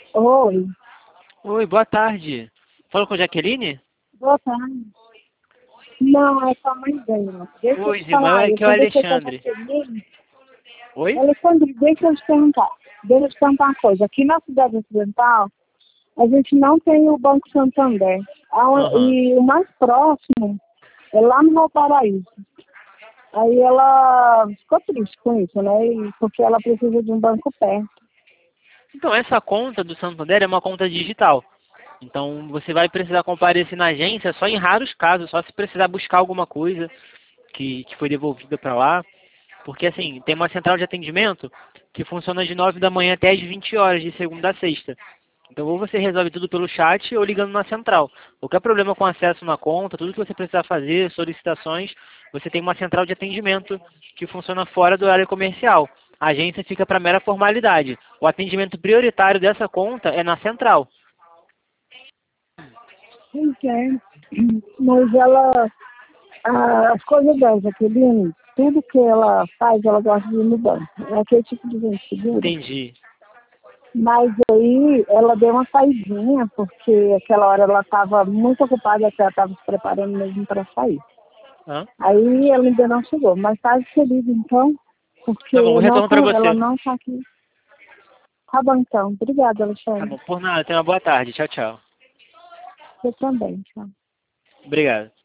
Oi, Oi, boa tarde. Fala com a Jaqueline? boa tarde. Não, é sua mãe dela. Deixa eu Oi, te Zilma, falar, eu aqui é o conversei com a Alexandre. Jaqueline. Oi? Alexandre, deixa eu te perguntar. Deixa eu te perguntar uma coisa. Aqui na cidade ocidental, a gente não tem o Banco Santander. Aham. E o mais próximo é lá no Valparaíso. Aí ela ficou triste com isso, né? Porque ela precisa de um banco perto. Então, essa conta do Santander é uma conta digital. Então, você vai precisar comparecer na agência só em raros casos, só se precisar buscar alguma coisa que foi devolvida para lá. Porque, assim, tem uma central de atendimento que funciona de 9 da manhã até as 20 horas, de segunda a sexta. Então, ou você resolve tudo pelo chat ou ligando na central. Qualquer problema com acesso na conta, tudo que você precisar fazer, solicitações, você tem uma central de atendimento que funciona fora do horário comercial. A agência fica para mera formalidade. O atendimento prioritário dessa conta é na central. Não quer. Mas as coisas dela, Jaqueline, tudo que ela faz, ela gosta de ir no banco. É aquele tipo de gente segura. Entendi. Mas aí ela deu uma saidinha, porque aquela hora ela estava muito ocupada, que ela estava se preparando mesmo para sair. Hã? Aí ela ainda não chegou, mas tá feliz então, porque Tá bom, eu não, retorno para ela você. não está aqui. Tá bom então. Obrigada, Tá Alexandre. bom, por nada, tenha uma boa tarde. Tchau, tchau. Você também, tchau. Obrigado.